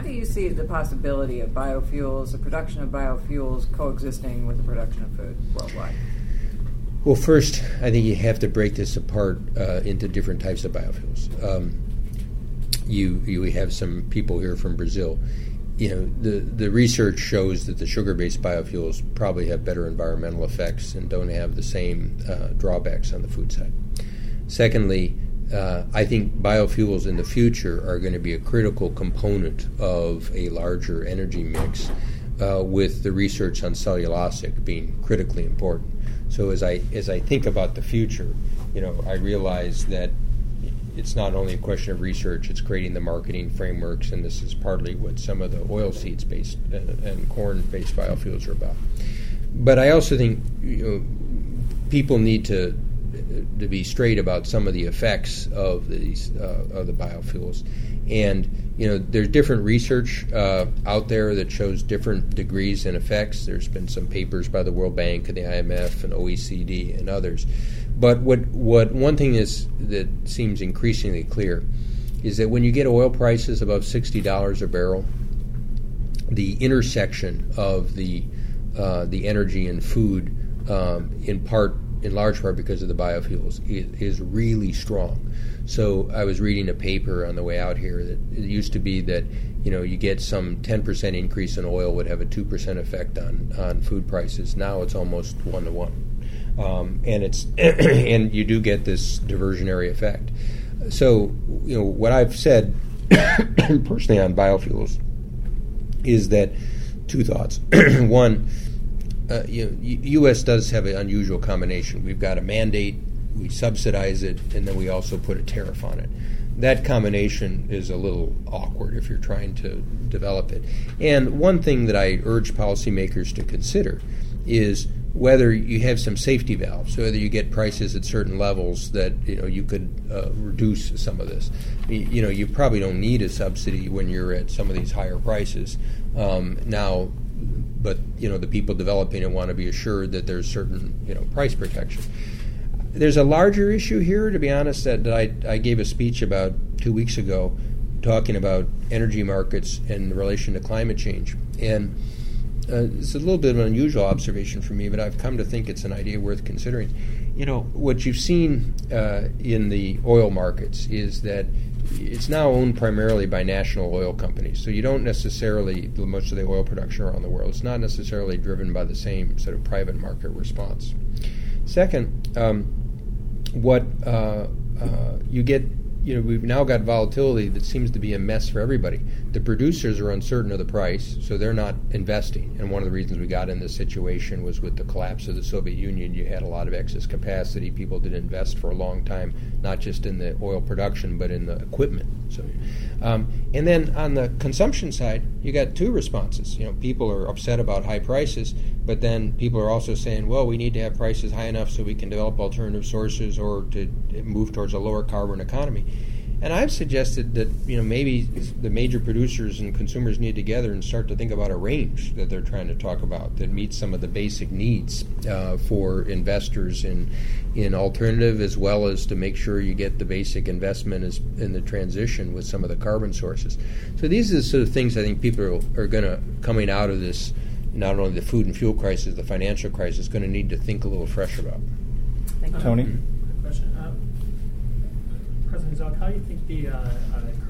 do you see the possibility of biofuels, the production of biofuels coexisting with the production of food worldwide? Well, first, I think you have to break this apart into different types of biofuels. We have some people here from Brazil. The research shows that the sugar-based biofuels probably have better environmental effects and don't have the same drawbacks on the food side. Secondly, I think biofuels in the future are going to be a critical component of a larger energy mix, with the research on cellulosic being critically important. So as I think about the future, I realize that it's not only a question of research, it's creating the marketing frameworks, and this is partly what some of the oilseeds-based and corn-based biofuels are about. But I also think people need to be straight about some of the effects of these of the biofuels. And there's different research out there that shows different degrees and effects. There's been some papers by the World Bank and the IMF and OECD and others. But what one thing is that seems increasingly clear is that when you get oil prices above $60 a barrel, the intersection of the energy and food, in large part because of the biofuels, is really strong. So I was reading a paper on the way out here that it used to be that you get some 10% increase in oil would have a 2% effect on food prices. Now it's almost 1-to-1. And it's and you do get this diversionary effect. So what I've said personally on biofuels is that two thoughts. One, U.S. does have an unusual combination. We've got a mandate, we subsidize it, and then we also put a tariff on it. That combination is a little awkward if you're trying to develop it. And one thing that I urge policymakers to consider is whether you have some safety valves, so whether you get prices at certain levels that you could reduce some of this. You probably don't need a subsidy when you're at some of these higher prices now, but the people developing it want to be assured that there's certain price protection. There's a larger issue here, to be honest, that I gave a speech about 2 weeks ago, talking about energy markets in relation to climate change, and it's a little bit of an unusual observation for me, but I've come to think it's an idea worth considering. What you've seen in the oil markets is that it's now owned primarily by national oil companies. So you don't necessarily, most of the oil production around the world, it's not necessarily driven by the same sort of private market response. Second, what you get, we've now got volatility that seems to be a mess for everybody. The producers are uncertain of the price, so they're not investing. And one of the reasons we got in this situation was with the collapse of the Soviet Union. You had a lot of excess capacity. People didn't invest for a long time, not just in the oil production, but in the equipment. So, and then on the consumption side, you got two responses. People are upset about high prices, but then people are also saying, well, we need to have prices high enough so we can develop alternative sources or to move towards a lower carbon economy. And I've suggested that maybe the major producers and consumers need together and start to think about a range that they're trying to talk about that meets some of the basic needs for investors in alternative, as well as to make sure you get the basic investment in the transition with some of the carbon sources. So these are the sort of things I think people are going to, coming out of this, not only the food and fuel crisis, the financial crisis, going to need to think a little fresh about. Tony? Quick question. President Zog, how do you think the